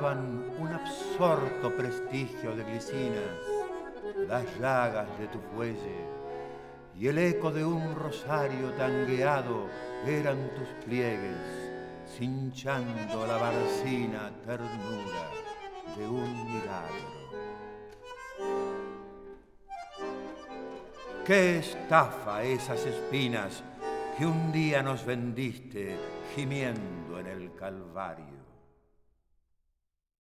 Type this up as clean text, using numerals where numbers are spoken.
daban un absorto prestigio de glicinas, las llagas de tu fuelle y el eco de un rosario tangueado eran tus pliegues, cinchando la barcina ternura de un milagro. ¡Qué estafa esas espinas que un día nos vendiste gimiendo en el Calvario!